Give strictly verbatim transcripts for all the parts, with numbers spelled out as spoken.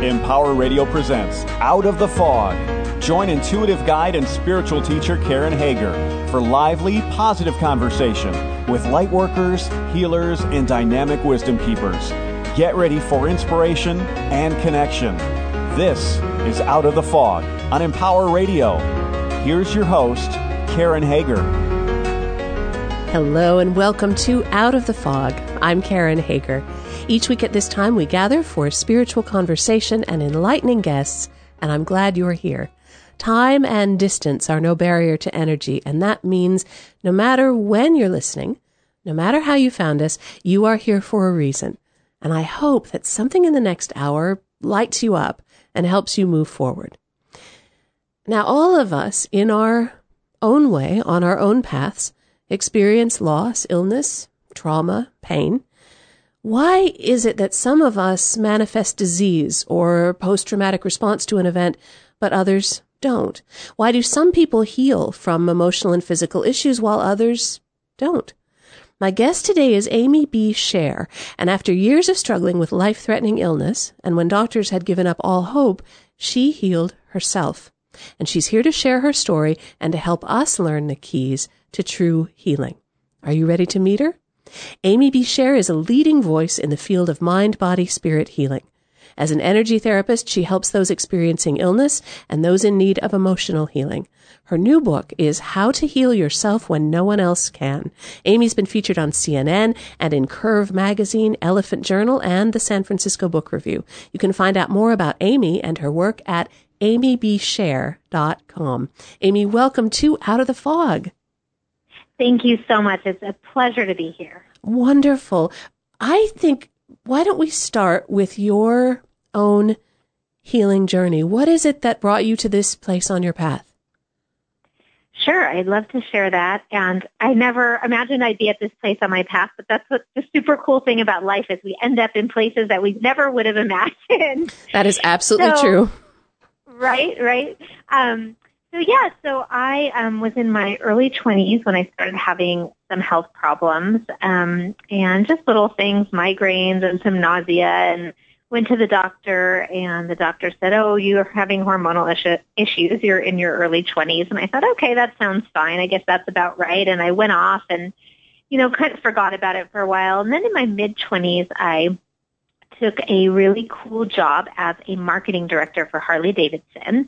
Empower Radio presents Out of the Fog. Join intuitive guide and spiritual teacher Karen Hager for lively, positive conversation with lightworkers, healers, and dynamic wisdom keepers. Get ready for inspiration and connection. This is Out of the Fog on Empower Radio. Here's your host, Karen Hager. Hello and welcome to Out of the Fog. I'm Karen Hager. Each week at this time, we gather for spiritual conversation and enlightening guests, and I'm glad you're here. Time and distance are no barrier to energy, and that means no matter when you're listening, no matter how you found us, you are here for a reason. And I hope that something in the next hour lights you up and helps you move forward. Now, all of us, in our own way, on our own paths, experience loss, illness, trauma, pain. Why is it that some of us manifest disease or post-traumatic response to an event, but others don't? Why do some people heal from emotional and physical issues while others don't? My guest today is Amy B. Scher, and after years of struggling with life-threatening illness, and when doctors had given up all hope, she healed herself. And she's here to share her story and to help us learn the keys to true healing. Are you ready to meet her? Amy B. Scher is a leading voice in the field of mind, body, spirit healing. As an energy therapist, she helps those experiencing illness and those in need of emotional healing. Her new book is How to Heal Yourself When No One Else Can. Amy's been featured on C N N and in Curve Magazine, Elephant Journal, and the San Francisco Book Review. You can find out more about Amy and her work at amy b scher dot com. Amy, welcome to Out of the Fog. Thank you so much. It's a pleasure to be here. Wonderful. I think, why don't we start with your own healing journey? What is it that brought you to this place on your path? Sure, I'd love to share that. And I never imagined I'd be at this place on my path, but that's what the super cool thing about life is we end up in places that we never would have imagined. That is absolutely so, true. Right, right. Um, so yeah, so I um, was in my early twenties when I started having some health problems um, and just little things, migraines and some nausea, and went to the doctor, and the doctor said, oh, you're having hormonal issue- issues. You're in your early twenties. And I thought, okay, that sounds fine. I guess that's about right. And I went off and, you know, kind of forgot about it for a while. And then in my mid-twenties, I took a really cool job as a marketing director for Harley Davidson.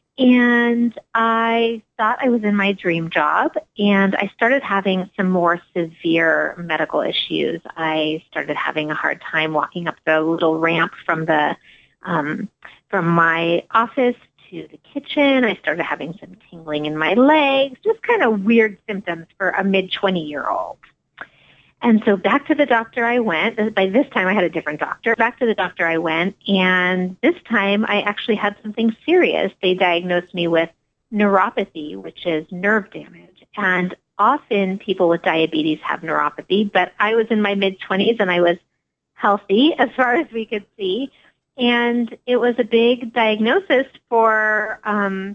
And I thought I was in my dream job, and I started having some more severe medical issues. I started having a hard time walking up the little ramp from the um, from my office to the kitchen. I started having some tingling in my legs, just kind of weird symptoms for a mid-twenty-year-old. And so back to the doctor I went. By this time, I had a different doctor. Back to the doctor I went, and this time I actually had something serious. They diagnosed me with neuropathy, which is nerve damage. And often people with diabetes have neuropathy, but I was in my mid-twenties, and I was healthy as far as we could see. And it was a big diagnosis for um,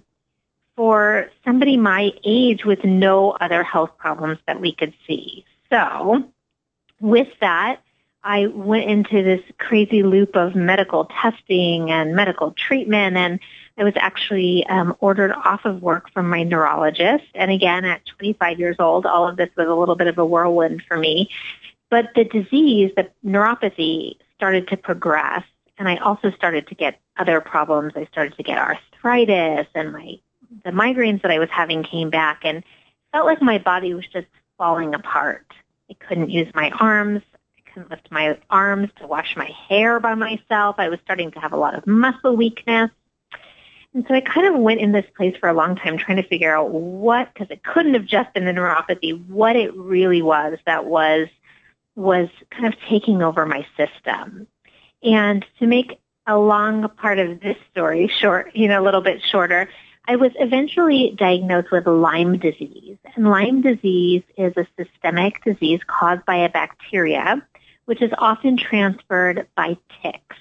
for somebody my age with no other health problems that we could see. So with that, I went into this crazy loop of medical testing and medical treatment, and I was actually um, ordered off of work from my neurologist. And again, at twenty-five years old, all of this was a little bit of a whirlwind for me. But the disease, the neuropathy, started to progress, and I also started to get other problems. I started to get arthritis, and my the migraines that I was having came back, and felt like my body was just falling apart. I couldn't use my arms. I couldn't lift my arms to wash my hair by myself. I was starting to have a lot of muscle weakness. And so I kind of went in this place for a long time trying to figure out what, because it couldn't have just been the neuropathy, what it really was that was, was kind of taking over my system. And to make a long part of this story short, you know, a little bit shorter, I was eventually diagnosed with Lyme disease. And Lyme disease is a systemic disease caused by a bacteria, which is often transferred by ticks.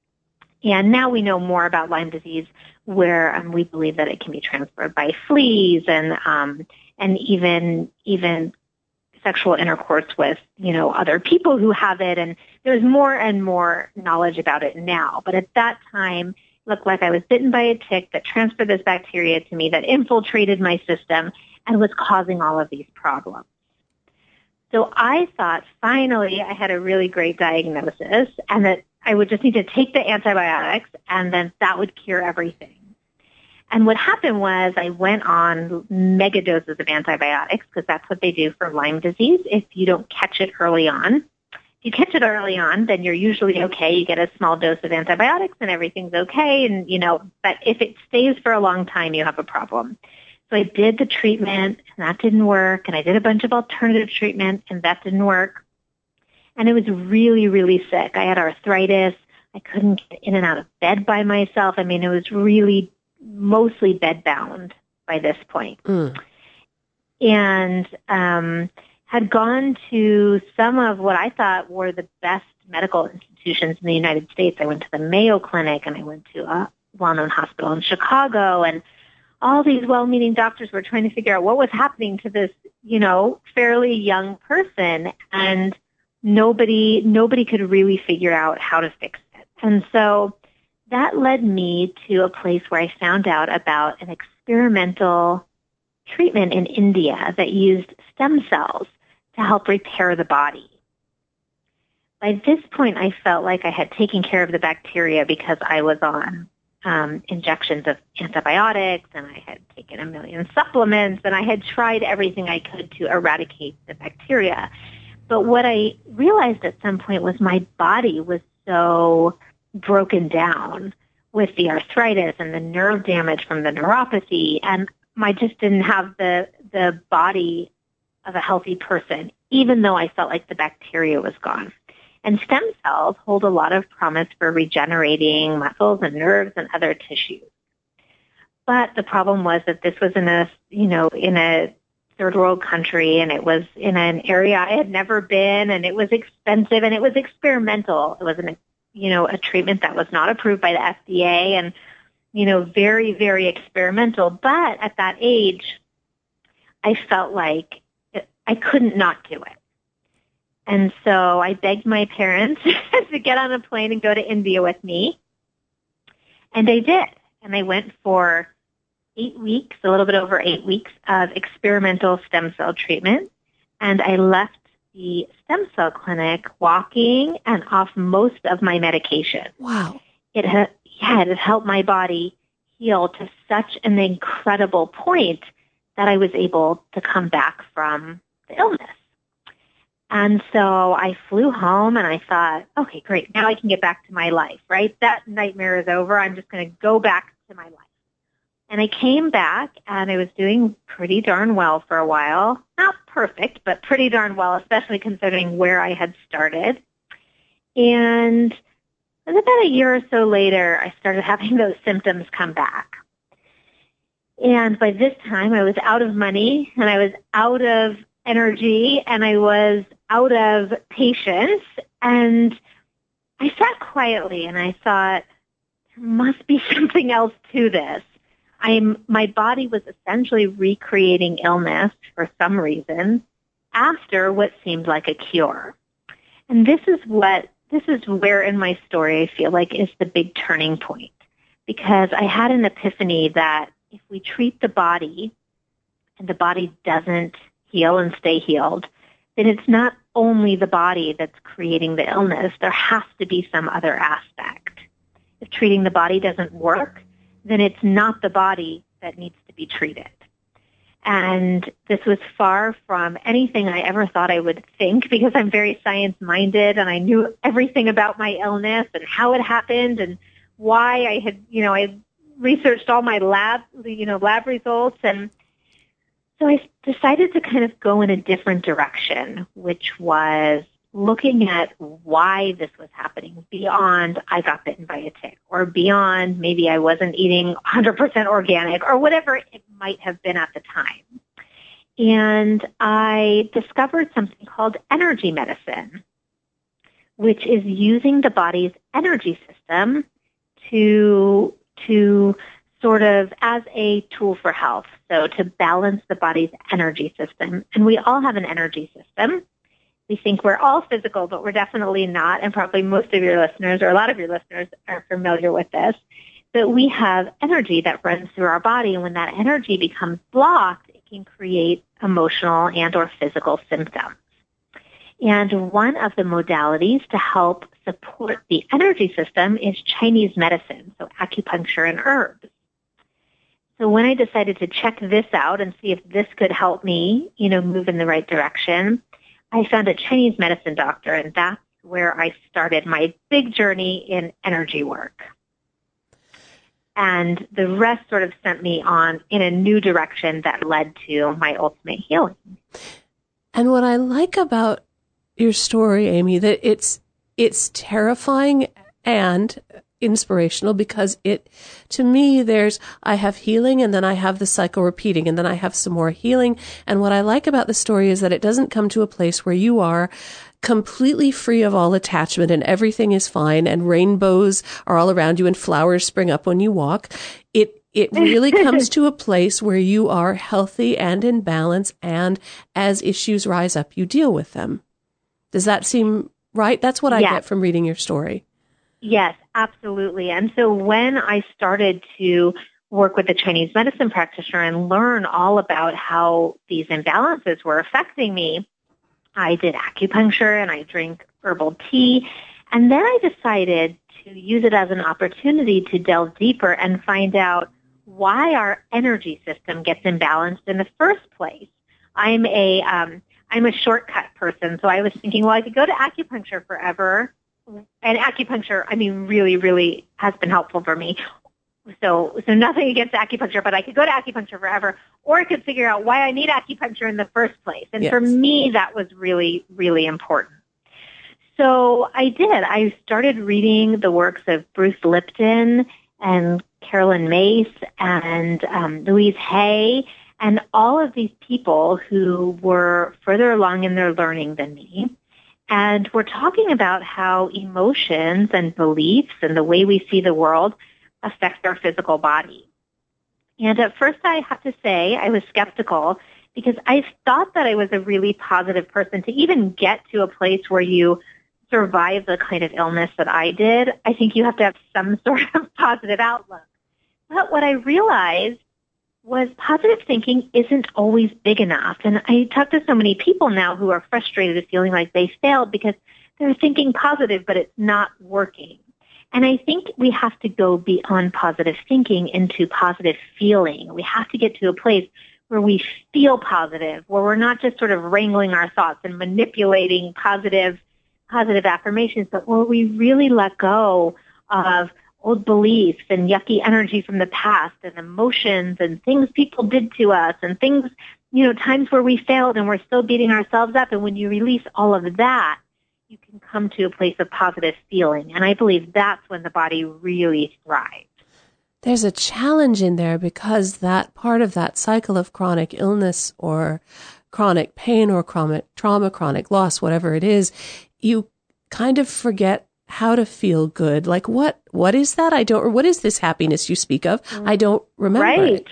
And now we know more about Lyme disease, where um, we believe that it can be transferred by fleas and um, and even even sexual intercourse with, you know, other people who have it. And there's more and more knowledge about it now. But at that time, it looked like I was bitten by a tick that transferred this bacteria to me that infiltrated my system and was causing all of these problems. So I thought finally I had a really great diagnosis and that I would just need to take the antibiotics and then that would cure everything. And what happened was I went on mega doses of antibiotics because that's what they do for Lyme disease if you don't catch it early on. If you catch it early on, then you're usually okay. You get a small dose of antibiotics and everything's okay. And, you know, but if it stays for a long time, you have a problem. So I did the treatment and that didn't work. And I did a bunch of alternative treatment and that didn't work. And it was really, really sick. I had arthritis. I couldn't get in and out of bed by myself. I mean, it was really mostly bed-bound by this point. Mm. And um, had gone to some of what I thought were the best medical institutions in the United States. I went to the Mayo Clinic and I went to a well-known hospital in Chicago, and all these well-meaning doctors were trying to figure out what was happening to this, you know, fairly young person, and nobody nobody could really figure out how to fix it. And so that led me to a place where I found out about an experimental treatment in India that used stem cells to help repair the body. By this point, I felt like I had taken care of the bacteria because I was on um, injections of antibiotics and I had taken a million supplements and I had tried everything I could to eradicate the bacteria. But what I realized at some point was my body was so broken down with the arthritis and the nerve damage from the neuropathy, and I just didn't have the the body of a healthy person, even though I felt like the bacteria was gone. And stem cells hold a lot of promise for regenerating muscles and nerves and other tissues. But the problem was that this was in a, you know, in a third world country, and it was in an area I had never been, and it was expensive, and it was experimental. It was an you know, a treatment that was not approved by the F D A and, you know, very, very experimental. But at that age, I felt like I couldn't not do it. And so I begged my parents to get on a plane and go to India with me. And they did. And I went for eight weeks, a little bit over eight weeks of experimental stem cell treatment. And I left the stem cell clinic walking and off most of my medication. Wow. It ha- yeah, it had helped my body heal to such an incredible point that I was able to come back from the illness. And so I flew home and I thought, okay, great. Now I can get back to my life, right? That nightmare is over. I'm just going to go back to my life. And I came back, and I was doing pretty darn well for a while. Not perfect, but pretty darn well, especially considering where I had started. And about a year or so later, I started having those symptoms come back. And by this time, I was out of money, and I was out of energy, and I was out of patience. And I sat quietly, and I thought, there must be something else to this. I'm, my body was essentially recreating illness for some reason after what seemed like a cure. And this is what, this is where in my story I feel like is the big turning point, because I had an epiphany that if we treat the body and the body doesn't heal and stay healed, then it's not only the body that's creating the illness. There has to be some other aspect. If treating the body doesn't work, then it's not the body that needs to be treated. And this was far from anything I ever thought I would think, because I'm very science-minded and I knew everything about my illness and how it happened and why I had, you know, I researched all my lab, you know, lab results. And so I decided to kind of go in a different direction, which was looking at why this was happening beyond I got bitten by a tick, or beyond maybe I wasn't eating one hundred percent organic, or whatever it might have been at the time. And I discovered something called energy medicine, which is using the body's energy system to to sort of as a tool for health, so to balance the body's energy system. And we all have an energy system. We think we're all physical, but we're definitely not, and probably most of your listeners, or a lot of your listeners, are familiar with this. But we have energy that runs through our body, and when that energy becomes blocked, it can create emotional and or physical symptoms. And one of the modalities to help support the energy system is Chinese medicine, so acupuncture and herbs. So when I decided to check this out and see if this could help me, you know, move in the right direction, I found a Chinese medicine doctor, and that's where I started my big journey in energy work. And the rest sort of sent me on in a new direction that led to my ultimate healing. And what I like about your story, Amy, that it's it's terrifying and inspirational, because it, to me, there's, I have healing, and then I have the cycle repeating, and then I have some more healing. And what I like about the story is that it doesn't come to a place where you are completely free of all attachment and everything is fine and rainbows are all around you and flowers spring up when you walk. It It really comes to a place where you are healthy and in balance, and as issues rise up, you deal with them. Does that seem right? That's what I yes. get from reading your story. Yes, absolutely. And so when I started to work with a Chinese medicine practitioner and learn all about how these imbalances were affecting me, I did acupuncture and I drink herbal tea. And then I decided to use it as an opportunity to delve deeper and find out why our energy system gets imbalanced in the first place. I'm a um, I'm a shortcut person, so I was thinking, well, I could go to acupuncture forever. And acupuncture, I mean, really, really has been helpful for me. So, so nothing against acupuncture, but I could go to acupuncture forever, or I could figure out why I need acupuncture in the first place. And yes. for me, that was really, really important. So I did. I started reading the works of Bruce Lipton and Carolyn Mace and um, Louise Hay, and all of these people who were further along in their learning than me. And we're talking about how emotions and beliefs and the way we see the world affect our physical body. And at first, I have to say, I was skeptical because I thought that I was a really positive person. To even get to a place where you survive the kind of illness that I did, I think you have to have some sort of positive outlook. But what I realized was positive thinking isn't always big enough. And I talk to so many people now who are frustrated and feeling like they failed because they're thinking positive, but it's not working. And I think we have to go beyond positive thinking into positive feeling. We have to get to a place where we feel positive, where we're not just sort of wrangling our thoughts and manipulating positive, positive affirmations, but where we really let go of old beliefs and yucky energy from the past and emotions and things people did to us and things, you know, times where we failed and we're still beating ourselves up. And when you release all of that, you can come to a place of positive feeling. And I believe that's when the body really thrives. There's a challenge in there because that part of that cycle of chronic illness or chronic pain or chronic trauma, chronic loss, whatever it is, you kind of forget how to feel good. Like what, what is that? I don't, what is this happiness you speak of? I don't remember right. it.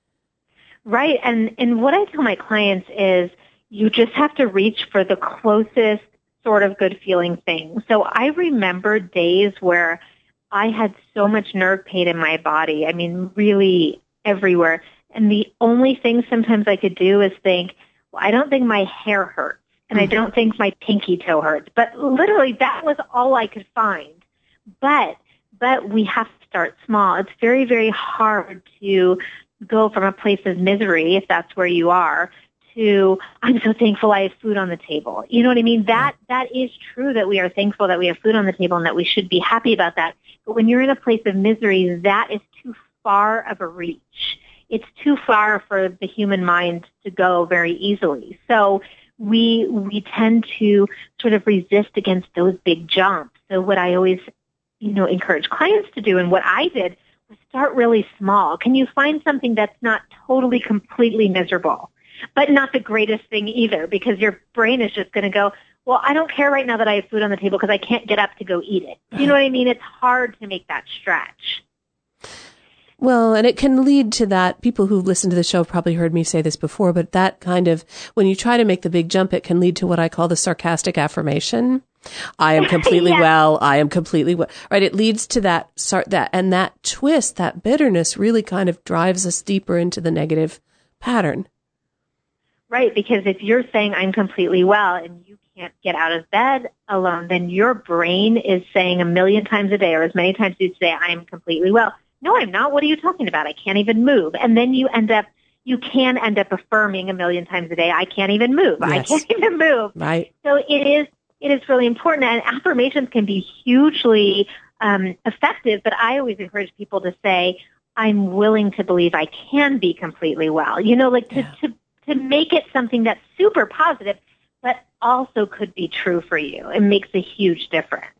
Right. And, and what I tell my clients is you just have to reach for the closest sort of good feeling thing. So I remember days where I had so much nerve pain in my body. I mean, really everywhere. And the only thing sometimes I could do is think, well, I don't think my hair hurts. And I don't think my pinky toe hurts. But literally, that was all I could find. But but we have to start small. It's very, very hard to go from a place of misery, if that's where you are, to I'm so thankful I have food on the table. You know what I mean? That that is true that we are thankful that we have food on the table and that we should be happy about that. But when you're in a place of misery, that is too far of a reach. It's too far for the human mind to go very easily. So we we tend to sort of resist against those big jumps. So what I always, you know, encourage clients to do, and what I did, was start really small. Can you find something that's not totally, completely miserable, but not the greatest thing either, because your brain is just going to go, well, I don't care right now that I have food on the table because I can't get up to go eat it. You know what I mean? It's hard to make that stretch. Well, and it can lead to that. People who've listened to the show have probably heard me say this before, but that kind of, when you try to make the big jump, it can lead to what I call the sarcastic affirmation. I am completely yeah. well. I am completely well. Right. It leads to that, that, and that twist, that bitterness really kind of drives us deeper into the negative pattern. Right. Because if you're saying I'm completely well and you can't get out of bed alone, then your brain is saying a million times a day or as many times as you say, I am completely well. No, I'm not. What are you talking about? I can't even move. And then you end up, you can end up affirming a million times a day, I can't even move. Yes. I can't even move. Right. So it is, it is really important. And affirmations can be hugely um, effective, but I always encourage people to say, I'm willing to believe I can be completely well. You know, like to, yeah. to, to make it something that's super positive, but also could be true for you. It makes a huge difference.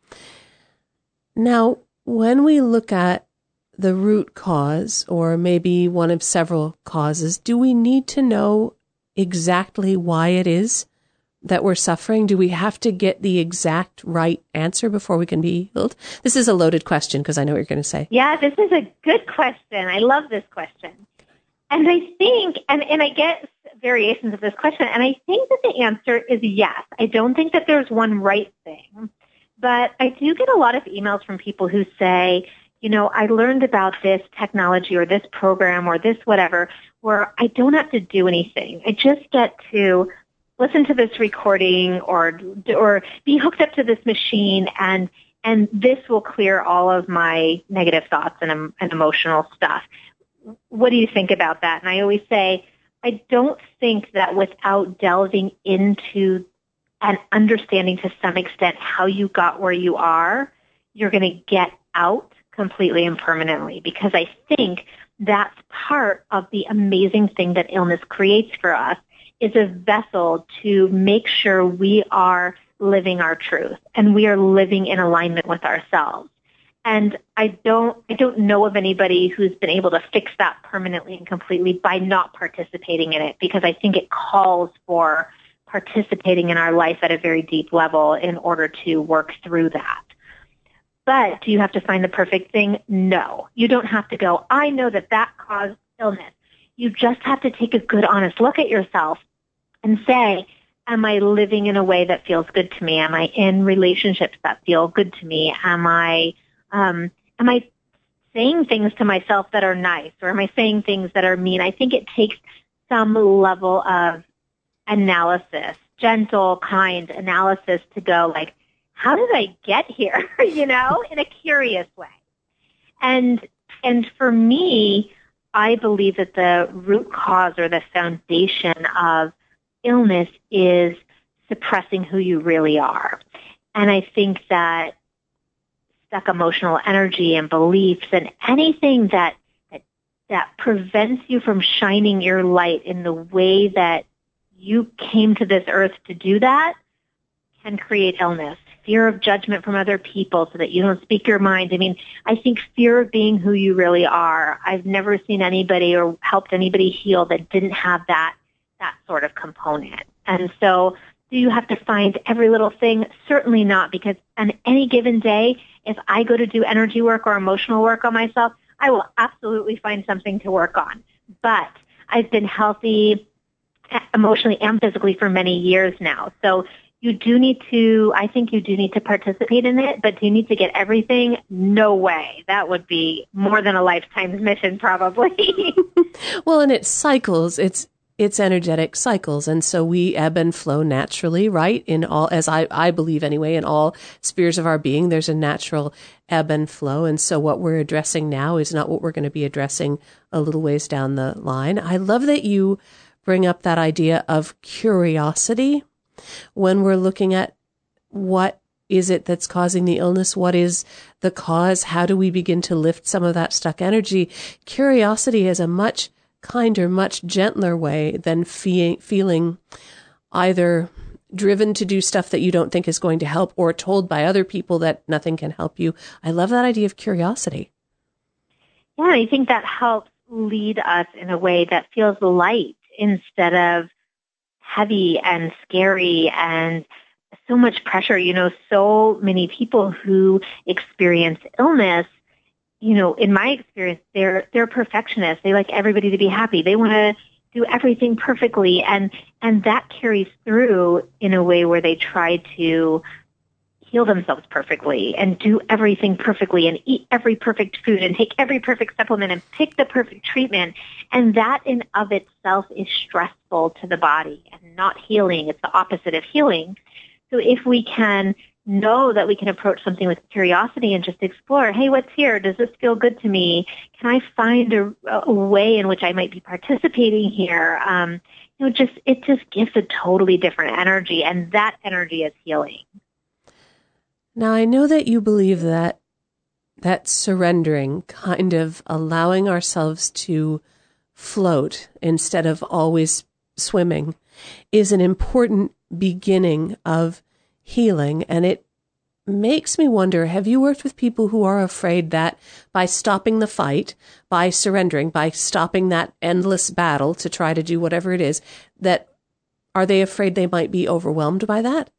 Now, when we look at the root cause, or maybe one of several causes, do we need to know exactly why it is that we're suffering? Do we have to get the exact right answer before we can be healed? This is a loaded question because I know what you're going to say. Yeah, this is a good question. I love this question. And I think, and, and I get variations of this question, and I think that the answer is yes. I don't think that there's one right thing, but I do get a lot of emails from people who say, you know, I learned about this technology or this program or this whatever where I don't have to do anything. I just get to listen to this recording or or be hooked up to this machine, and and this will clear all of my negative thoughts and, and emotional stuff. What do you think about that? And I always say, I don't think that without delving into and understanding to some extent how you got where you are, you're going to get out completely and permanently, because I think that's part of the amazing thing that illness creates for us, is a vessel to make sure we are living our truth and we are living in alignment with ourselves. And I don't, I don't know of anybody who's been able to fix that permanently and completely by not participating in it, because I think it calls for participating in our life at a very deep level in order to work through that. But do you have to find the perfect thing? No. You don't have to go, I know that that caused illness. You just have to take a good, honest look at yourself and say, am I living in a way that feels good to me? Am I in relationships that feel good to me? Am I, um, am I saying things to myself that are nice, or am I saying things that are mean? I think it takes some level of analysis, gentle, kind analysis to go like, how did I get here? you know, in a curious way. And, and for me, I believe that the root cause or the foundation of illness is suppressing who you really are. And I think that stuck emotional energy and beliefs and anything that, that, that prevents you from shining your light in the way that you came to this earth to do that can create illness. Fear of judgment from other people so that you don't speak your mind. I mean, I think fear of being who you really are. I've never seen anybody or helped anybody heal that didn't have that, that sort of component. And so do you have to find every little thing? Certainly not, because on any given day, if I go to do energy work or emotional work on myself, I will absolutely find something to work on. But I've been healthy emotionally and physically for many years now. So you do need to, I think you do need to participate in it, but do you need to get everything? No way. That would be more than a lifetime's mission, probably. Well, and it's cycles. It's it's energetic cycles. And so we ebb and flow naturally, right? In all, as I, I believe anyway, in all spheres of our being, there's a natural ebb and flow. And so what we're addressing now is not what we're going to be addressing a little ways down the line. I love that you bring up that idea of curiosity. When we're looking at what is it that's causing the illness, what is the cause, how do we begin to lift some of that stuck energy? Curiosity is a much kinder, much gentler way than fe- feeling either driven to do stuff that you don't think is going to help or told by other people that nothing can help you. I love that idea of curiosity. Yeah, I think that helps lead us in a way that feels light instead of heavy and scary and so much pressure. You know, so many people who experience illness you know, in my experience, they're they're perfectionists. They like everybody to be happy. They want to do everything perfectly, and and that carries through in a way where they try to heal themselves perfectly and do everything perfectly and eat every perfect food and take every perfect supplement and pick the perfect treatment. And that in of itself is stressful to the body and not healing. It's the opposite of healing. So if we can know that we can approach something with curiosity and just explore, hey, what's here? Does this feel good to me? Can I find a, a way in which I might be participating here? Um, you know, just it just gives a totally different energy, and that energy is healing. Now, I know that you believe that that surrendering, kind of allowing ourselves to float instead of always swimming, is an important beginning of healing. And it makes me wonder, have you worked with people who are afraid that by stopping the fight, by surrendering, by stopping that endless battle to try to do whatever it is, that are they afraid they might be overwhelmed by that?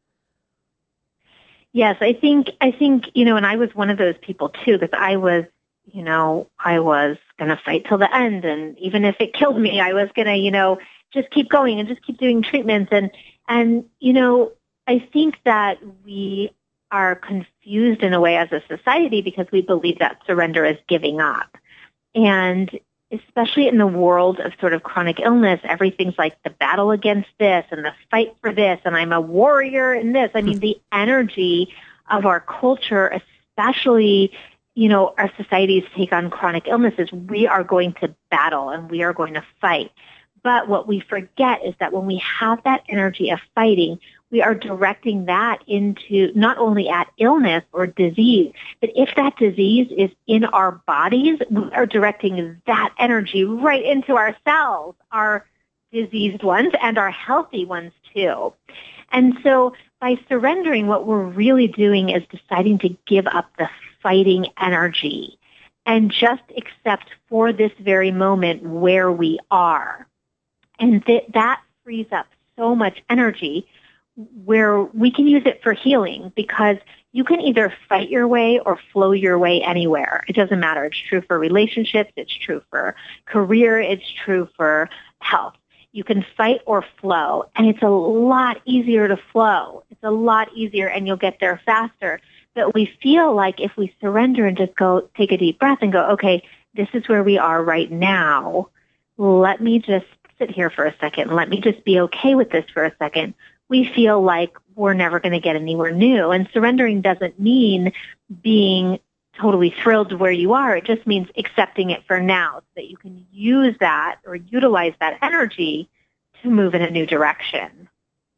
Yes, I think, I think, you know, and I was one of those people too, because I was, you know, I was going to fight till the end. And even if it killed me, I was going to, you know, just keep going and just keep doing treatments. And, and, you know, I think that we are confused in a way as a society because we believe that surrender is giving up. And especially in the world of sort of chronic illness, everything's like the battle against this and the fight for this, and I'm a warrior in this. I mean, the energy of our culture, especially, you know, our society's take on chronic illnesses, we are going to battle and we are going to fight. But what we forget is that when we have that energy of fighting, we are directing that into not only at illness or disease, but if that disease is in our bodies, we are directing that energy right into our cells, our diseased ones and our healthy ones too. And so by surrendering, what we're really doing is deciding to give up the fighting energy and just accept for this very moment where we are. And th- that frees up so much energy where we can use it for healing, because you can either fight your way or flow your way anywhere. It doesn't matter. It's true for relationships. It's true for career. It's true for health. You can fight or flow, and it's a lot easier to flow. It's a lot easier, and you'll get there faster. But we feel like if we surrender and just go take a deep breath and go, okay, this is where we are right now. Let me just sit here for a second. Let me just be okay with this for a second. We feel like we're never going to get anywhere new. And surrendering doesn't mean being totally thrilled where you are. It just means accepting it for now so that you can use that or utilize that energy to move in a new direction.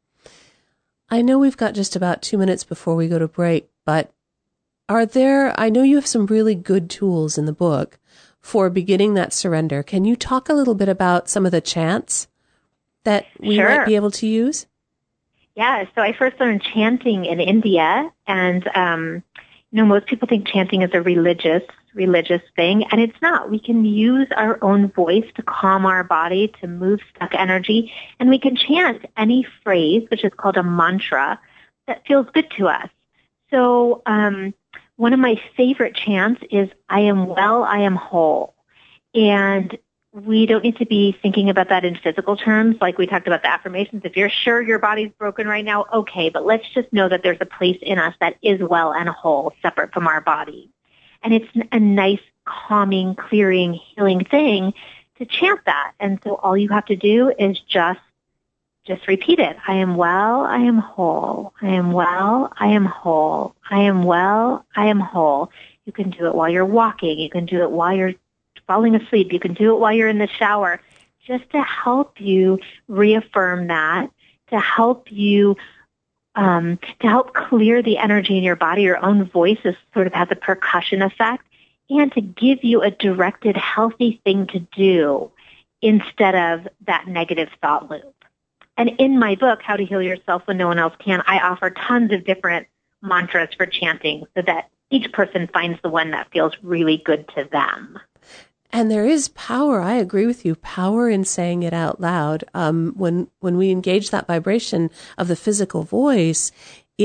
I know we've got just about two minutes before we go to break, but are there, I know you have some really good tools in the book for beginning that surrender. Can you talk a little bit about some of the chants that we Sure. might be able to use? Yeah, so I first learned chanting in India, and um, you know, most people think chanting is a religious religious thing, and it's not. We can use our own voice to calm our body, to move stuck energy, and we can chant any phrase, which is called a mantra, that feels good to us. So um, one of my favorite chants is, I am well, I am whole. And we don't need to be thinking about that in physical terms, like we talked about the affirmations. If you're sure your body's broken right now, okay, but let's just know that there's a place in us that is well and whole, separate from our body. And it's a nice, calming, clearing, healing thing to chant that. And so all you have to do is just, just repeat it. I am well, I am whole. I am well, I am whole. I am well, I am whole. You can do it while you're walking. You can do it while you're falling asleep. You can do it while you're in the shower, just to help you reaffirm that, to help you, um, to help clear the energy in your body. Your own voice is sort of has a percussion effect, and to give you a directed, healthy thing to do instead of that negative thought loop. And in my book, How to Heal Yourself When No One Else Can, I offer tons of different mantras for chanting so that each person finds the one that feels really good to them. And there is power, I agree with you, power in saying it out loud. Um, when when we engage that vibration of the physical voice, it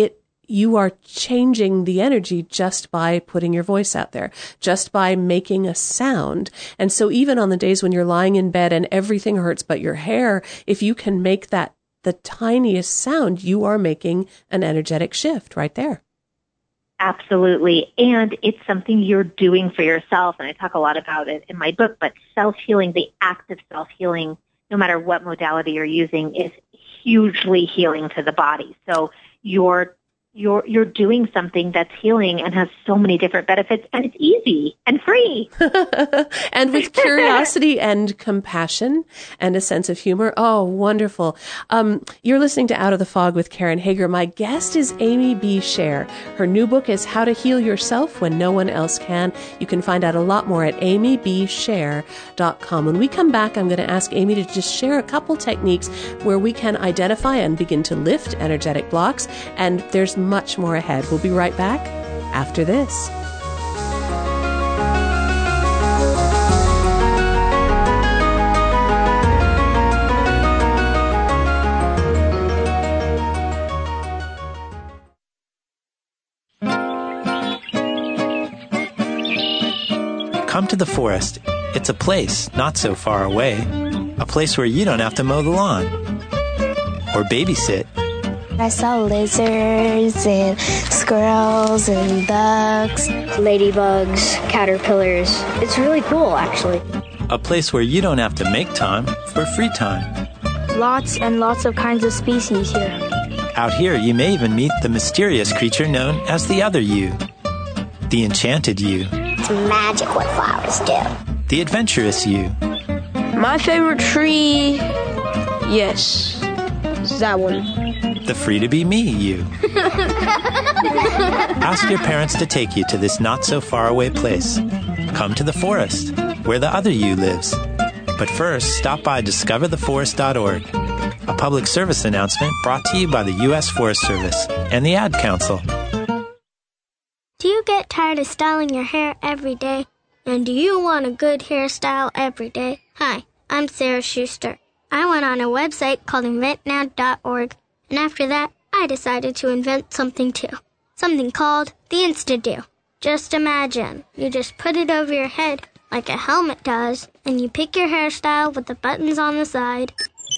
you are changing the energy just by putting your voice out there, just by making a sound. And so even on the days when you're lying in bed and everything hurts but your hair, if you can make that the tiniest sound, you are making an energetic shift right there. Absolutely. And it's something you're doing for yourself. And I talk a lot about it in my book, but self-healing, the act of self-healing, no matter what modality you're using, is hugely healing to the body. So you're You're you're doing something that's healing and has so many different benefits, and it's easy and free. And with curiosity and compassion and a sense of humor. Oh, wonderful. Um, you're listening to Out of the Fog with Karen Hager. My guest is Amy B. Scher. Her new book is How to Heal Yourself When No One Else Can. You can find out a lot more at amy b scher dot com. When we come back, I'm going to ask Amy to just share a couple techniques where we can identify and begin to lift energetic blocks. And there's much more ahead. We'll be right back after this. Come to the forest. It's a place not so far away. A place where you don't have to mow the lawn or babysit. I saw lizards and squirrels and bugs, ladybugs, caterpillars. It's really cool, actually. A place where you don't have to make time for free time. Lots and lots of kinds of species here. Out here, you may even meet the mysterious creature known as the other you. The enchanted you. It's magic what flowers do. The adventurous you. My favorite tree, yes, is that one. The free-to-be-me you. Ask your parents to take you to this not-so-far-away place. Come to the forest, where the other you lives. But first, stop by discover the forest dot org, a public service announcement brought to you by the U S Forest Service and the Ad Council. Do you get tired of styling your hair every day? And do you want a good hairstyle every day? Hi, I'm Sarah Schuster. I went on a website called invent now dot org. And after that, I decided to invent something too. Something called the Insta-Do. Just imagine, you just put it over your head like a helmet does, and you pick your hairstyle with the buttons on the side.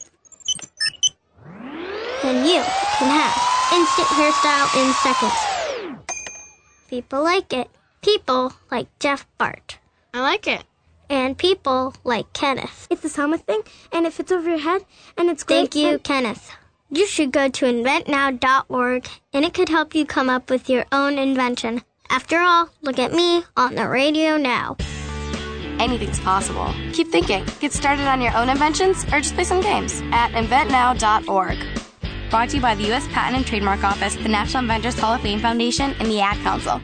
Then you can have instant hairstyle in seconds. People like it. People like Jeff Bart. I like it. And people like Kenneth. It's a helmet thing, and it fits over your head, and it's great. Thank you, Kenneth. You should go to invent now dot org, and it could help you come up with your own invention. After all, look at me on the radio now. Anything's possible. Keep thinking. Get started on your own inventions or just play some games at invent now dot org. Brought to you by the U S Patent and Trademark Office, the National Inventors Hall of Fame Foundation, and the Ad Council.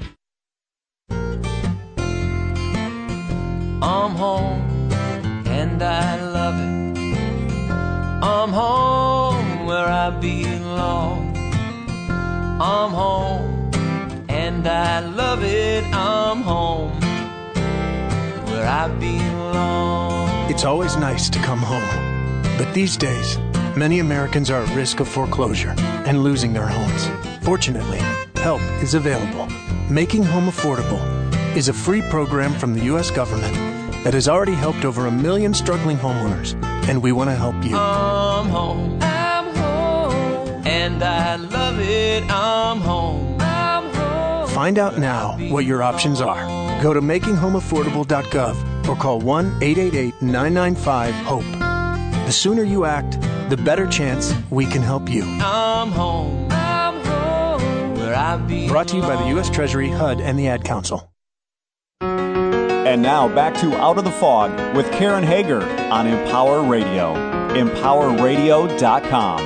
I'm home, and I love it. I'm home where I belong. I'm home, and I love it. I'm home where I belong. It's always nice to come home. But these days, many Americans are at risk of foreclosure and losing their homes. Fortunately, help is available. Making Home Affordable is a free program from the U S government that has already helped over a million struggling homeowners, and we want to help you. I'm home, I'm home, and I love it. I'm home, I'm home. Find out now what your options are. Go to making home affordable dot gov or call one eight eight eight, nine nine five, HOPE. The sooner you act, the better chance we can help you. I'm home, I'm home, where I belong. Brought to you by the U S Treasury, H U D, and the Ad Council. And now back to Out of the Fog with Karen Hager on Empower Radio. empower radio dot com.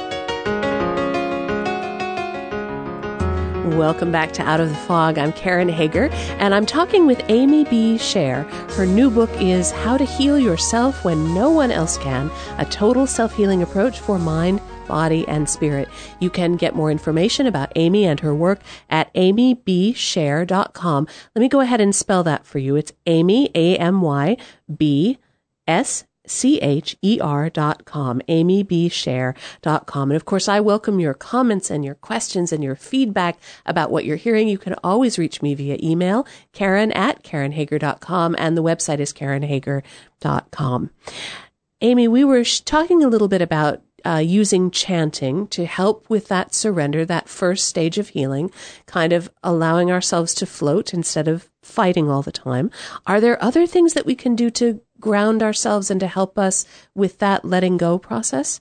Welcome back to Out of the Fog. I'm Karen Hager, and I'm talking with Amy B. Scher. Her new book is How to Heal Yourself When No One Else Can, a total self-healing approach for mind, body, and spirit. You can get more information about Amy and her work at amy b scher dot com. Let me go ahead and spell that for you. It's Amy, A M Y, B, S, C H E R dot com, amy b scher dot com. And of course, I welcome your comments and your questions and your feedback about what you're hearing. You can always reach me via email, Karen at Karen Hager dot com, and the website is Karen Hager dot com. Amy, we were sh- talking a little bit about uh, using chanting to help with that surrender, that first stage of healing, kind of allowing ourselves to float instead of fighting all the time. Are there other things that we can do to ground ourselves and to help us with that letting go process?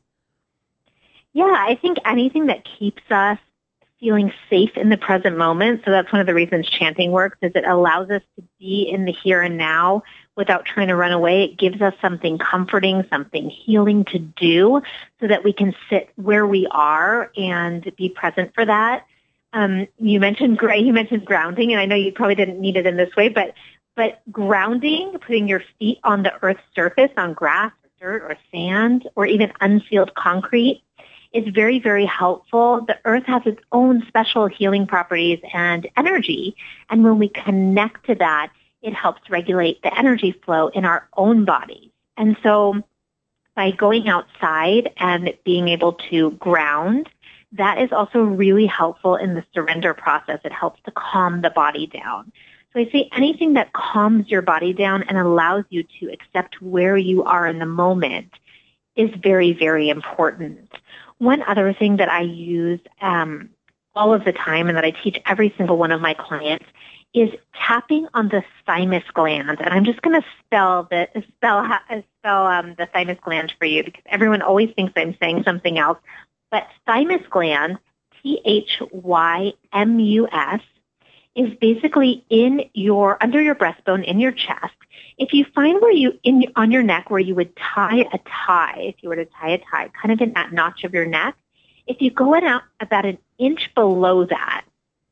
Yeah, I think anything that keeps us feeling safe in the present moment. So that's one of the reasons chanting works, is it allows us to be in the here and now without trying to run away. It gives us something comforting, something healing to do so that we can sit where we are and be present for that. Um, you mentioned you mentioned grounding, and I know you probably didn't need it in this way, but but grounding, putting your feet on the earth's surface, on grass or dirt or sand or even unsealed concrete, is very, very helpful. The earth has its own special healing properties and energy, and when we connect to that, it helps regulate the energy flow in our own bodies. And so by going outside and being able to ground, that is also really helpful in the surrender process. It helps to calm the body down. So I say anything that calms your body down and allows you to accept where you are in the moment is very, very important. One other thing that I use um, all of the time and that I teach every single one of my clients is tapping on the thymus gland. And I'm just going to spell the spell spell um, the thymus gland for you because everyone always thinks I'm saying something else. But thymus gland, T H Y M U S, is basically in your under your breastbone, in your chest. If you find where you in on your neck where you would tie a tie, if you were to tie a tie, kind of in that notch of your neck, if you go out about an inch below that,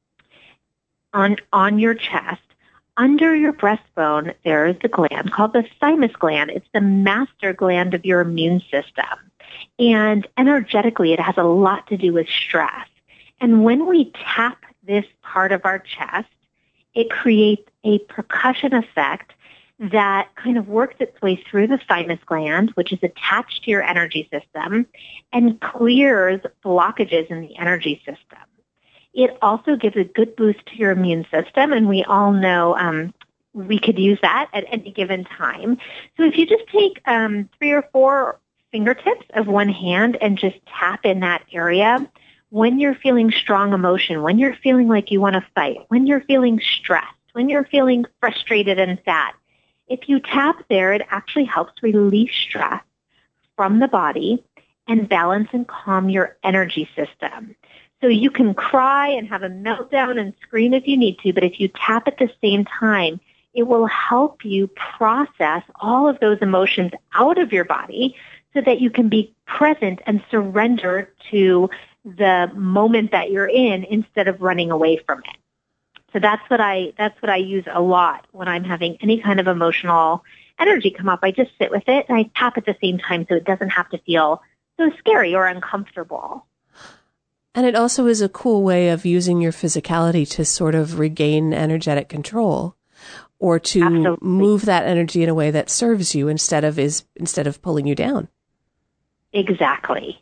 on on your chest, under your breastbone, there is the gland called the thymus gland. It's the master gland of your immune system. And energetically, it has a lot to do with stress. And when we tap this part of our chest, it creates a percussion effect that kind of works its way through the thymus gland, which is attached to your energy system, and clears blockages in the energy system. It also gives a good boost to your immune system, and we all know um, we could use that at any given time. So if you just take um, three or four fingertips of one hand and just tap in that area, when you're feeling strong emotion, when you're feeling like you want to fight, when you're feeling stressed, when you're feeling frustrated and sad, if you tap there, it actually helps release stress from the body and balance and calm your energy system. So you can cry and have a meltdown and scream if you need to, but if you tap at the same time, it will help you process all of those emotions out of your body so that you can be present and surrender to the moment that you're in instead of running away from it. So that's what I that's what I use a lot when I'm having any kind of emotional energy come up. I just sit with it and I tap at the same time so it doesn't have to feel so scary or uncomfortable. And it also is a cool way of using your physicality to sort of regain energetic control or to Absolutely. Move that energy in a way that serves you instead of is instead of pulling you down. Exactly.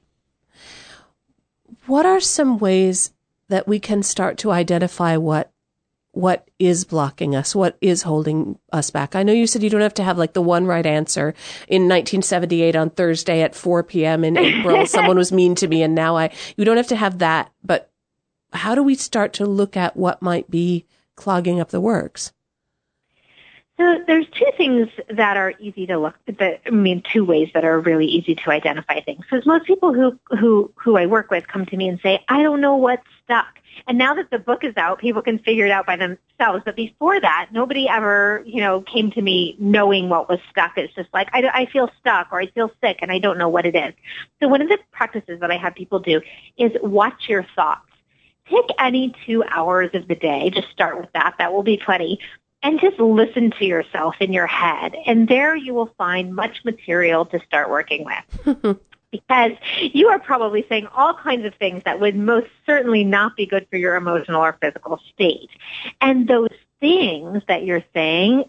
What are some ways that we can start to identify what what is blocking us, what is holding us back? I know you said you don't have to have like the one right answer. In nineteen seventy-eight on Thursday at four p.m. in April, someone was mean to me and now I, you don't have to have that, but how do we start to look at what might be clogging up the works? So there's two things that are easy to look at. I mean, two ways that are really easy to identify things. Because most people who, who, who I work with come to me and say, I don't know what's stuck. And now that the book is out, people can figure it out by themselves. But before that, nobody ever, you know, came to me knowing what was stuck. It's just like, I, I feel stuck or I feel sick and I don't know what it is. So one of the practices that I have people do is watch your thoughts. Pick any two hours of the day. Just start with that. That will be plenty. And just listen to yourself in your head. And there you will find much material to start working with. Because you are probably saying all kinds of things that would most certainly not be good for your emotional or physical state. And those things that you're saying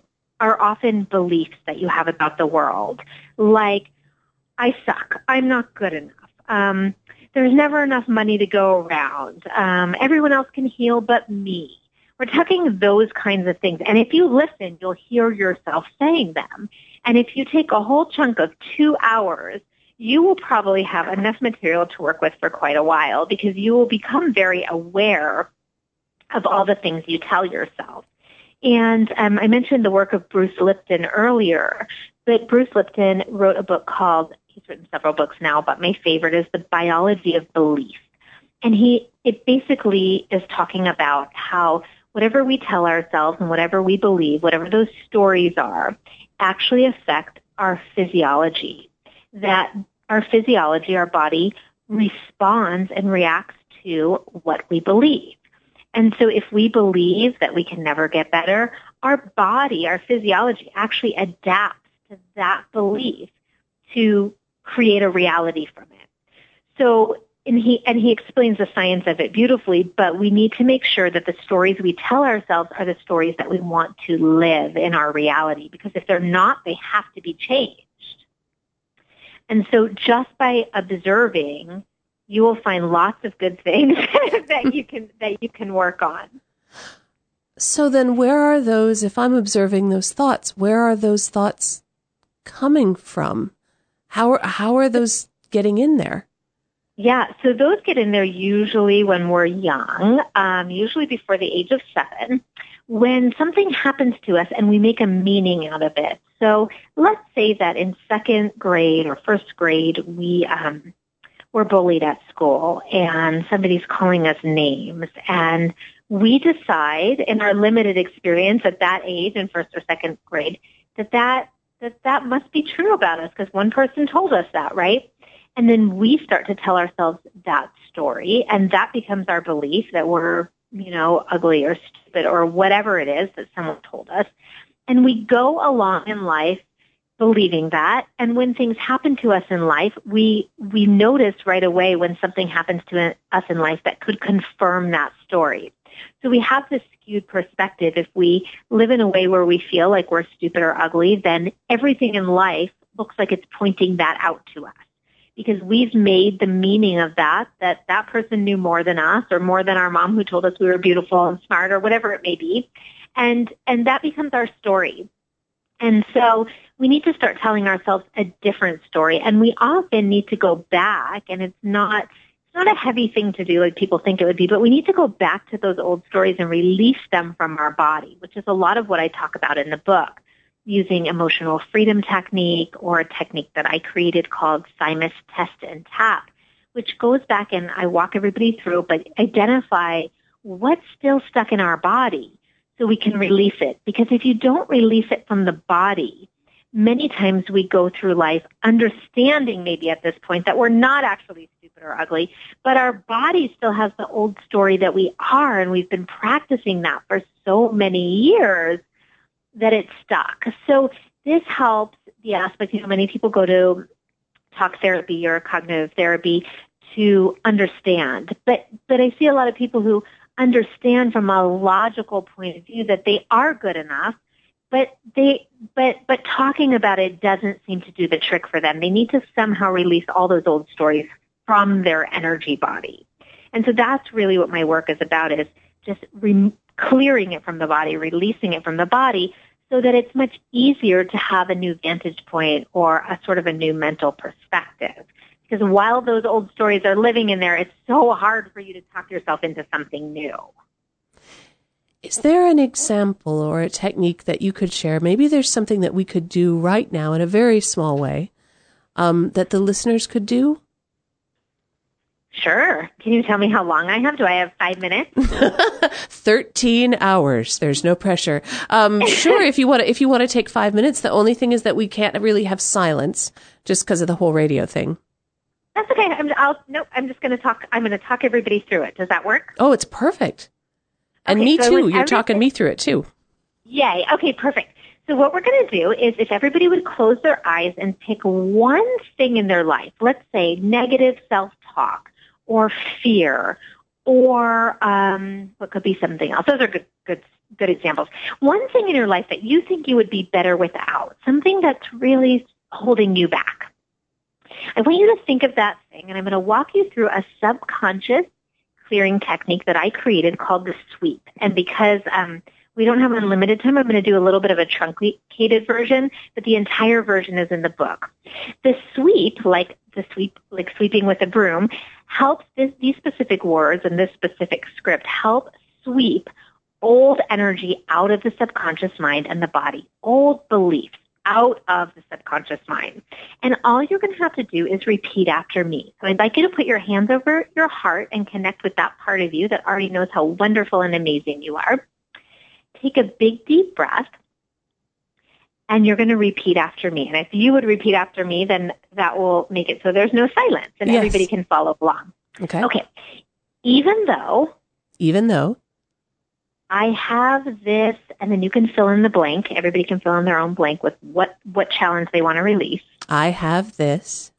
are often beliefs that you have about the world, like, I suck, I'm not good enough, um, there's never enough money to go around, um, everyone else can heal but me. We're talking those kinds of things. And if you listen, you'll hear yourself saying them. And if you take a whole chunk of two hours, you will probably have enough material to work with for quite a while, because you will become very aware of all the things you tell yourself. And um, I mentioned the work of Bruce Lipton earlier, but Bruce Lipton wrote a book called, he's written several books now, but my favorite is The Biology of Belief. And he, it basically is talking about how whatever we tell ourselves and whatever we believe, whatever those stories are, actually affect our physiology. That our physiology, our body, responds and reacts to what we believe. And so if we believe that we can never get better, our body, our physiology actually adapts to that belief to create a reality from it. So, and he, and he explains the science of it beautifully, but we need to make sure that the stories we tell ourselves are the stories that we want to live in our reality, because if they're not, they have to be changed. And so just by observing, you will find lots of good things that you can that you can work on. So then where are those, if I'm observing those thoughts, where are those thoughts coming from? How are, how are those getting in there? Yeah, so those get in there usually when we're young, um, usually before the age of seven, when something happens to us and we make a meaning out of it. So let's say that in second grade or first grade, we um, were bullied at school and somebody's calling us names. And we decide in our limited experience at that age in first or second grade that that, that, that must be true about us because one person told us that, right? And then we start to tell ourselves that story, and that becomes our belief that we're, you know, ugly or stupid or whatever it is that someone told us. And we go along in life believing that. And when things happen to us in life, we we notice right away when something happens to us in life that could confirm that story. So we have this skewed perspective. If we live in a way where we feel like we're stupid or ugly, then everything in life looks like it's pointing that out to us. Because we've made the meaning of that, that that person knew more than us or more than our mom who told us we were beautiful and smart or whatever it may be. And, and that becomes our story. And so we need to start telling ourselves a different story. And we often need to go back, and it's not, it's not a heavy thing to do like people think it would be, but we need to go back to those old stories and release them from our body, which is a lot of what I talk about in the book, using emotional freedom technique or a technique that I created called Thymus Test and Tap, which goes back and I walk everybody through, but identify what's still stuck in our body so we can release it. Because if you don't release it from the body, many times we go through life understanding maybe at this point that we're not actually stupid or ugly, but our body still has the old story that we are, and we've been practicing that for so many years that it's stuck. So this helps the aspect, you know, many people go to talk therapy or cognitive therapy to understand. But but I see a lot of people who understand from a logical point of view that they are good enough, but they but but talking about it doesn't seem to do the trick for them. They need to somehow release all those old stories from their energy body. And so that's really what my work is about, is just re- clearing it from the body, releasing it from the body, so that it's much easier to have a new vantage point or a sort of a new mental perspective. Because while those old stories are living in there, it's so hard for you to talk yourself into something new. Is there an example or a technique that you could share? Maybe there's something that we could do right now in a very small way um, that the listeners could do? Sure. Can you tell me how long I have? Do I have five minutes? Thirteen hours. There's no pressure. Um, sure, if you want to, if you want to take five minutes. The only thing is that we can't really have silence just because of the whole radio thing. That's okay. I'm, I'll, no, I'm just going to talk. I'm going to talk everybody through it. Does that work? Oh, it's perfect. And okay, me so too. You're talking me through it too. Yay. Okay, perfect. So what we're going to do is if everybody would close their eyes and pick one thing in their life, let's say negative self-talk, or fear, or um, what could be something else. Those are good, good, good examples. One thing in your life that you think you would be better without, something that's really holding you back. I want you to think of that thing, and I'm going to walk you through a subconscious clearing technique that I created called the sweep. And because um, we don't have unlimited time, I'm going to do a little bit of a truncated version, but the entire version is in the book. The sweep, like the sweep, like sweeping with a broom, helps this, these specific words and this specific script help sweep old energy out of the subconscious mind and the body, old beliefs out of the subconscious mind. And all you're going to have to do is repeat after me. So I'd like you to put your hands over your heart and connect with that part of you that already knows how wonderful and amazing you are. Take a big, deep breath, and you're going to repeat after me. And if you would repeat after me, then that will make it so there's no silence, and yes, everybody can follow along. Okay. Okay. Even though... Even though... I have this, and then you can fill in the blank. Everybody can fill in their own blank with what, what challenge they want to release. I have this.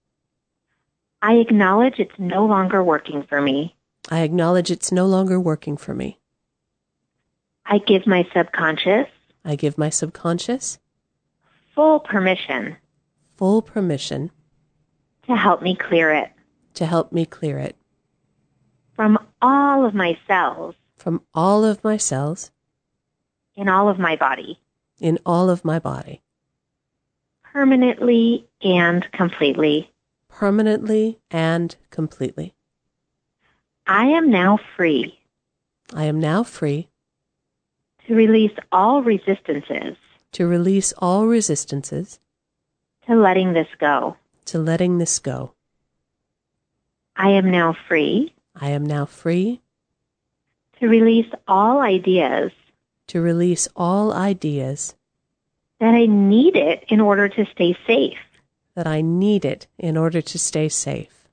I acknowledge it's no longer working for me. I acknowledge it's no longer working for me. I give my subconscious. I give my subconscious. Full permission. Full permission. To help me clear it. To help me clear it. From all of my cells. From all of my cells. In all of my body. In all of my body. Permanently and completely. Permanently and completely. I am now free. I am now free. To release all resistances. To release all resistances. To letting this go. To letting this go. I am now free. I am now free. To release all ideas. To release all ideas. That I need it in order to stay safe. That I need it in order to stay safe.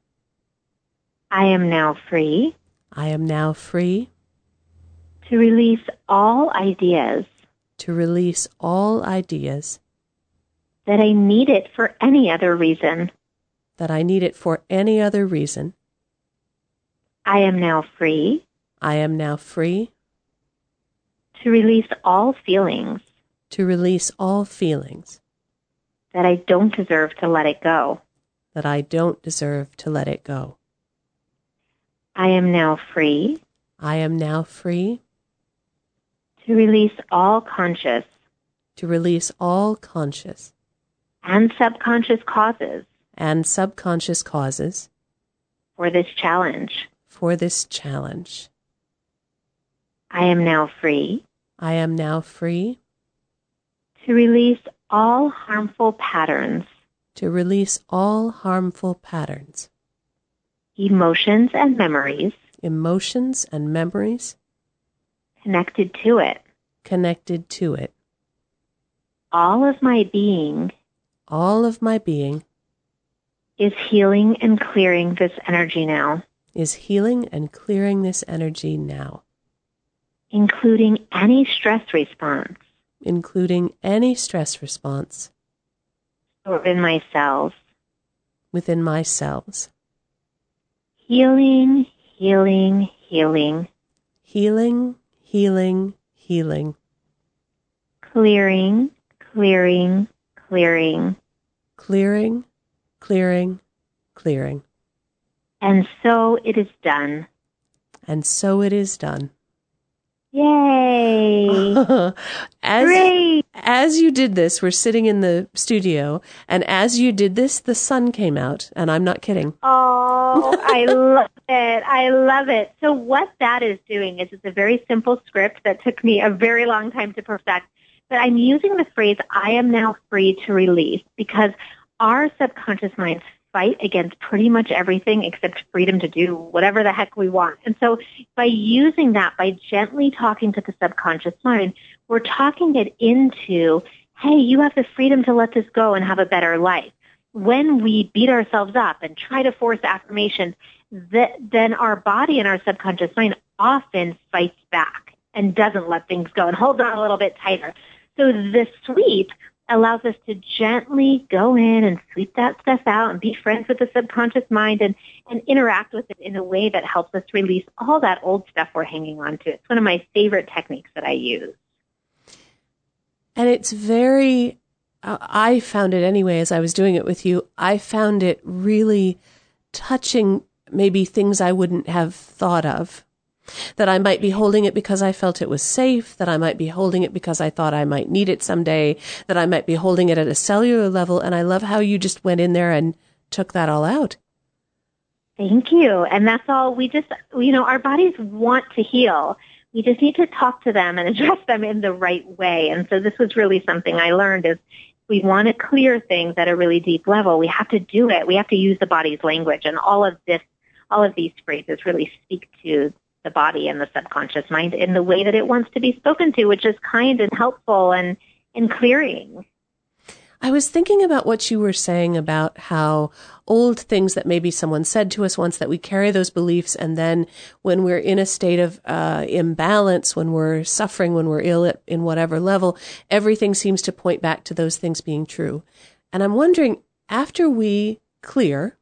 I am now free. I am now free. To release all ideas. To release all ideas. That I need it for any other reason. That I need it for any other reason. I am now free. I am now free. To release all feelings. To release all feelings. That I don't deserve to let it go. That I don't deserve to let it go. I am now free. I am now free. To release all conscious. To release all conscious. And subconscious causes. And subconscious causes. For this challenge. For this challenge. I am now free. I am now free. To release all harmful patterns. To release all harmful patterns. Emotions and memories. Emotions and memories. Connected to it. Connected to it. All of my being. All of my being. Is healing and clearing this energy now. Is healing and clearing this energy now. Including any stress response. Including any stress response. Stored in my cells. Within my cells. Healing, healing, healing. Healing, healing, healing. Clearing, clearing, clearing. Clearing, clearing, clearing. And so it is done. And so it is done. Yay! as, Great! As you did this, we're sitting in the studio, and as you did this, the sun came out, and I'm not kidding. Oh, I love it. I love it. So what that is doing is it's a very simple script that took me a very long time to perfect, but I'm using the phrase, I am now free to release, because our subconscious minds fight against pretty much everything except freedom to do whatever the heck we want. And so by using that, by gently talking to the subconscious mind, we're talking it into, hey, you have the freedom to let this go and have a better life. When we beat ourselves up and try to force affirmation, that, then our body and our subconscious mind often fights back and doesn't let things go and holds on a little bit tighter. So the sweep allows us to gently go in and sweep that stuff out and be friends with the subconscious mind and, and interact with it in a way that helps us release all that old stuff we're hanging on to. It's one of my favorite techniques that I use. And it's very, uh, I found it anyway, as I was doing it with you, I found it really touching maybe things I wouldn't have thought of. That I might be holding it because I felt it was safe, that I might be holding it because I thought I might need it someday, that I might be holding it at a cellular level. And I love how you just went in there and took that all out. Thank you. And that's all. We just, you know, our bodies want to heal. We just need to talk to them and address them in the right way. And so this was really something I learned is we want to clear things at a really deep level. We have to do it. We have to use the body's language. And all of this, all of these phrases really speak to the body and the subconscious mind in the way that it wants to be spoken to, which is kind and helpful and, and clearing. I was thinking about what you were saying about how old things that maybe someone said to us once, that we carry those beliefs, and then when we're in a state of uh, imbalance, when we're suffering, when we're ill at, in whatever level, everything seems to point back to those things being true. And I'm wondering, after we clear,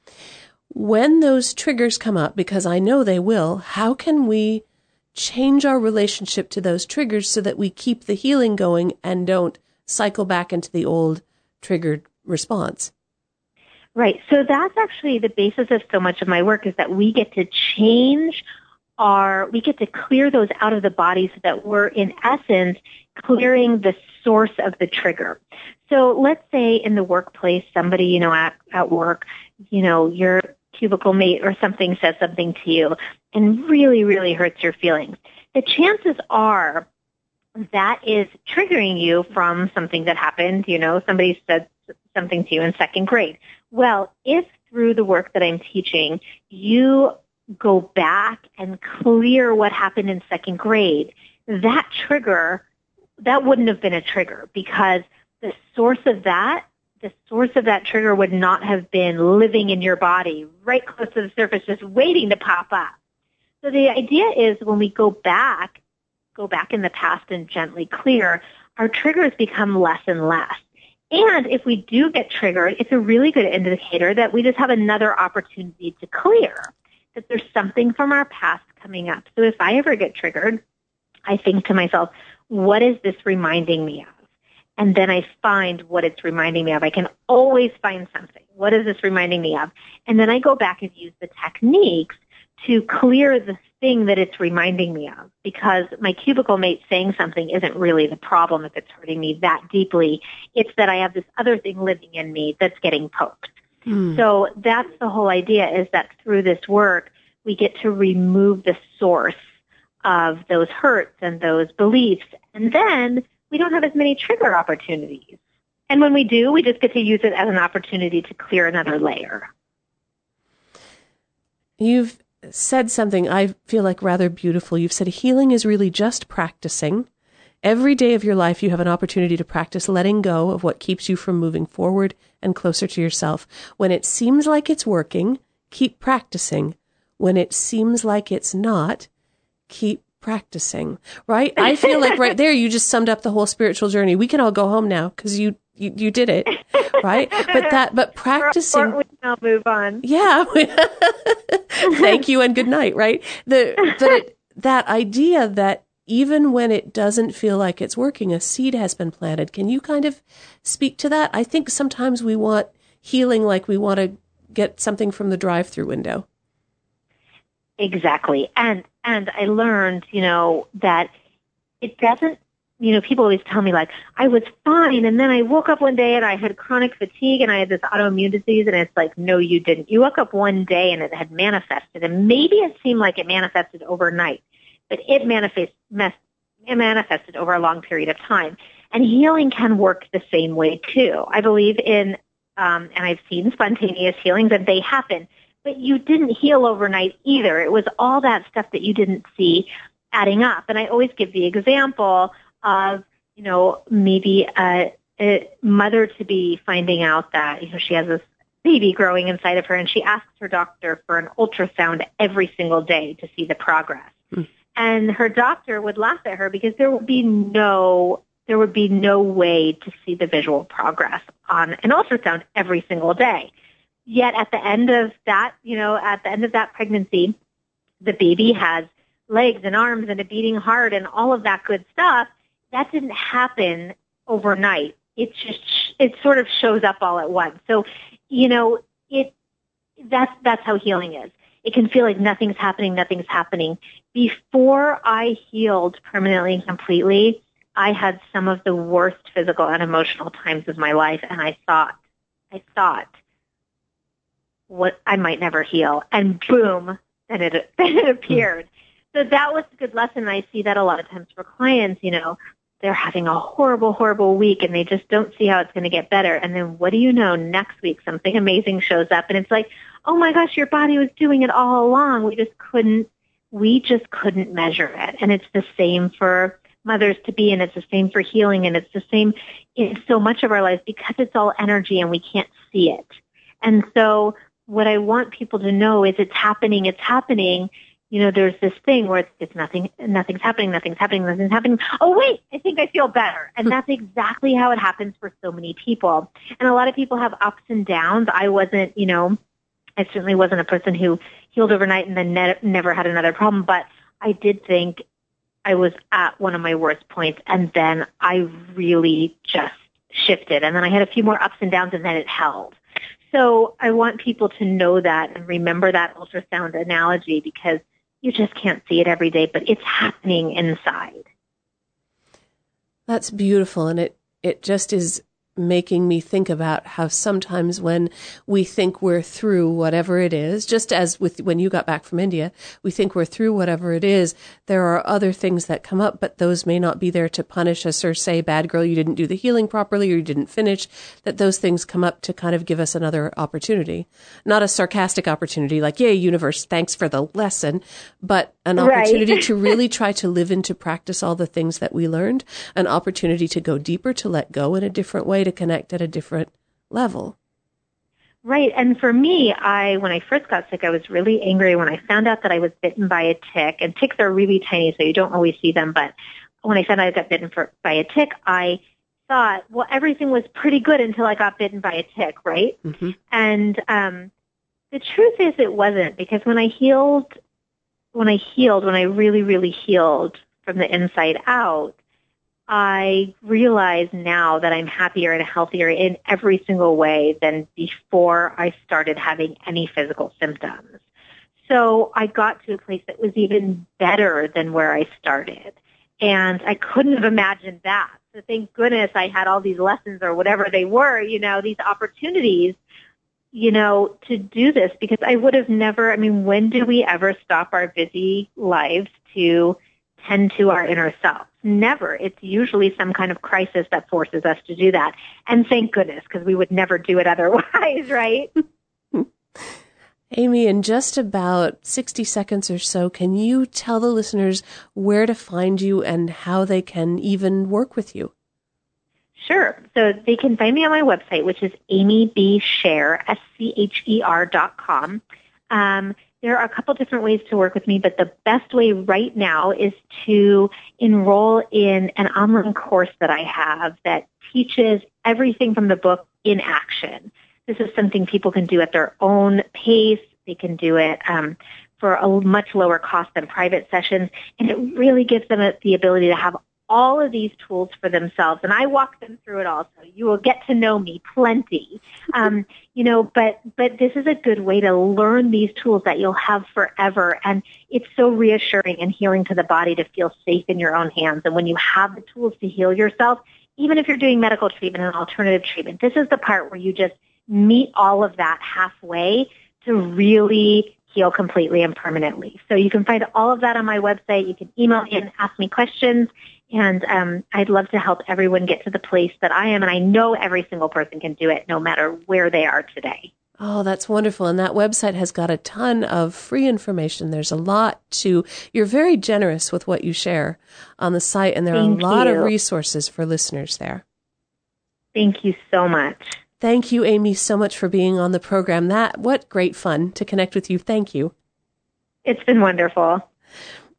when those triggers come up, because I know they will, how can we change our relationship to those triggers so that we keep the healing going and don't cycle back into the old triggered response? Right. So that's actually the basis of so much of my work, is that we get to change our, we get to clear those out of the body so that we're, in essence, clearing the source of the trigger. So let's say in the workplace, somebody, you know, at, at work, you know, your cubicle mate or something says something to you and really, really hurts your feelings. The chances are that is triggering you from something that happened. You know, somebody said something to you in second grade. Well, if through the work that I'm teaching, you go back and clear what happened in second grade, that trigger, that wouldn't have been a trigger, because the source of that, the source of that trigger would not have been living in your body, right close to the surface, just waiting to pop up. So the idea is when we go back, go back in the past and gently clear, our triggers become less and less. And if we do get triggered, it's a really good indicator that we just have another opportunity to clear, that there's something from our past coming up. So if I ever get triggered, I think to myself, what is this reminding me of? And then I find what it's reminding me of. I can always find something. What is this reminding me of? And then I go back and use the techniques to clear the thing that it's reminding me of, because my cubicle mate saying something isn't really the problem if it's hurting me that deeply. It's that I have this other thing living in me that's getting poked. Mm. So that's the whole idea, is that through this work, we get to remove the source of those hurts and those beliefs. And then we don't have as many trigger opportunities. And when we do, we just get to use it as an opportunity to clear another layer. You've said something I feel like rather beautiful. You've said healing is really just practicing. Every day of your life, you have an opportunity to practice letting go of what keeps you from moving forward and closer to yourself. When it seems like it's working, keep practicing. When it seems like it's not, keep practicing. Right? I feel like right there, you just summed up the whole spiritual journey. We can all go home now because you, you you did it, right? But that, but practicing. Or we can all move on. Yeah. Thank you and good night. Right? The but it, that idea that even when it doesn't feel like it's working, a seed has been planted. Can you kind of speak to that? I think sometimes we want healing like we want to get something from the drive-through window. Exactly. And and I learned, you know, that it doesn't, you know, people always tell me, like, I was fine, and then I woke up one day and I had chronic fatigue and I had this autoimmune disease, and it's like, no, you didn't. You woke up one day and it had manifested, and maybe it seemed like it manifested overnight, but it, manifest, it manifested over a long period of time. And healing can work the same way, too. I believe in, um, and I've seen spontaneous healings, and they happen. But you didn't heal overnight either. It was all that stuff that you didn't see adding up. And I always give the example of, you know, maybe a, a mother-to-be finding out that, you know, she has this baby growing inside of her, and she asks her doctor for an ultrasound every single day to see the progress. Mm. And her doctor would laugh at her because there would be no there would be no way to see the visual progress on an ultrasound every single day. Yet at the end of that, you know, at the end of that pregnancy, the baby has legs and arms and a beating heart and all of that good stuff. That didn't happen overnight. It just, it sort of shows up all at once. So, you know, it, that's, that's how healing is. It can feel like nothing's happening, nothing's happening. Before I healed permanently and completely, I had some of the worst physical and emotional times of my life, and I thought, I thought, what I might never heal, and boom, then it then it appeared. So that was a good lesson. I see that a lot of times for clients. You know, they're having a horrible, horrible week, and they just don't see how it's going to get better. And then, what do you know? Next week, something amazing shows up, and it's like, oh my gosh, your body was doing it all along. We just couldn't. We just couldn't measure it. And it's the same for mothers to be, and it's the same for healing, and it's the same in so much of our lives because it's all energy and we can't see it. And so what I want people to know is it's happening, it's happening. You know, there's this thing where it's, it's nothing, nothing's happening, nothing's happening, nothing's happening. Oh, wait, I think I feel better. And that's exactly how it happens for so many people. And a lot of people have ups and downs. I wasn't, you know, I certainly wasn't a person who healed overnight and then ne- never had another problem, but I did think I was at one of my worst points, and then I really just shifted. And then I had a few more ups and downs, and then it held. So I want people to know that and remember that ultrasound analogy, because you just can't see it every day, but it's happening inside. That's beautiful, and it, it just is making me think about how sometimes when we think we're through whatever it is, just as with when you got back from India, we think we're through whatever it is, there are other things that come up, but those may not be there to punish us or say, bad girl, you didn't do the healing properly or you didn't finish, that those things come up to kind of give us another opportunity. Not a sarcastic opportunity like, yay, universe, thanks for the lesson, but an opportunity right. to really try to live into practice all the things that we learned, an opportunity to go deeper, to let go in a different way, to connect at a different level. Right. And for me, I, when I first got sick, I was really angry when I found out that I was bitten by a tick. And ticks are really tiny, so you don't always see them. But when I found out I got bitten for, by a tick, I thought, well, everything was pretty good until I got bitten by a tick, right? Mm-hmm. And um, the truth is it wasn't, because when I healed, when I healed, when I really, really healed from the inside out, I realize now that I'm happier and healthier in every single way than before I started having any physical symptoms. So I got to a place that was even better than where I started. And I couldn't have imagined that. So thank goodness I had all these lessons or whatever they were, you know, these opportunities, you know, to do this, because I would have never, I mean, when do we ever stop our busy lives to tend to our inner self? Never. It's usually some kind of crisis that forces us to do that. And thank goodness, because we would never do it otherwise, right? Amy, in just about sixty seconds or so, can you tell the listeners where to find you and how they can even work with you? Sure. So they can find me on my website, which is amy b scher, S C H E R dot com. Um, There are a couple different ways to work with me, but the best way right now is to enroll in an online course that I have that teaches everything from the book in action. This is something people can do at their own pace. They can do it um, for a much lower cost than private sessions, and it really gives them a, the ability to have all of these tools for themselves. And I walk them through it all, so you will get to know me plenty. Um, you know, but but this is a good way to learn these tools that you'll have forever. And it's so reassuring and healing to the body to feel safe in your own hands. And when you have the tools to heal yourself, even if you're doing medical treatment and alternative treatment, this is the part where you just meet all of that halfway to really heal completely and permanently. So you can find all of that on my website. You can email me and ask me questions. And um, I'd love to help everyone get to the place that I am. And I know every single person can do it no matter where they are today. Oh, that's wonderful. And that website has got a ton of free information. There's a lot to, you're very generous with what you share on the site. And there Thank are a lot you. of resources for listeners there. Thank you so much. Thank you, Amy, so much for being on the program. That, what great fun to connect with you. Thank you. It's been wonderful.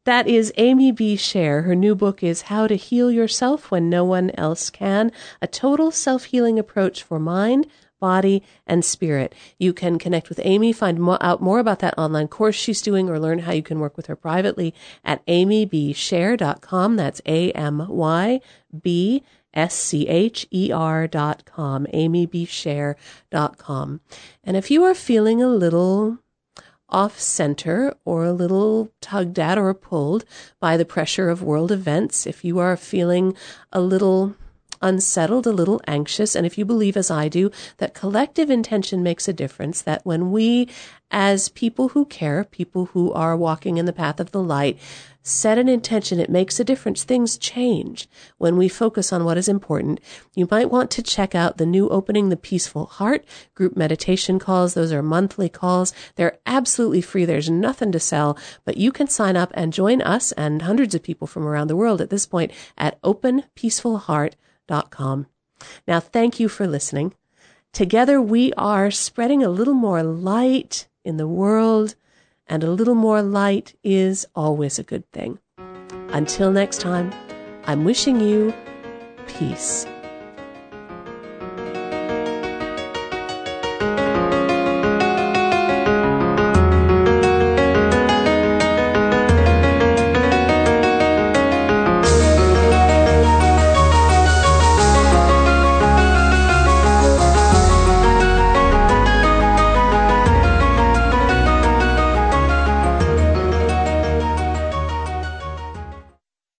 That is Amy B. Scher. Her new book is How to Heal Yourself When No One Else Can, a total self-healing approach for mind, body, and spirit. You can connect with Amy, find mo- out more about that online course she's doing, or learn how you can work with her privately at amy b scher dot com. That's A M Y B S C H E R dot com, amy b scher dot com. And if you are feeling a little off-center or a little tugged at or pulled by the pressure of world events, if you are feeling a little unsettled, a little anxious, and if you believe, as I do, that collective intention makes a difference, that when we, as people who care, people who are walking in the path of the light, set an intention, it makes a difference. Things change when we focus on what is important. You might want to check out the new Opening the Peaceful Heart group meditation calls. Those are monthly calls. They're absolutely free. There's nothing to sell, but you can sign up and join us and hundreds of people from around the world at this point at open peaceful heart dot com. Now, thank you for listening. Together we are spreading a little more light in the world, and a little more light is always a good thing. Until next time, I'm wishing you peace.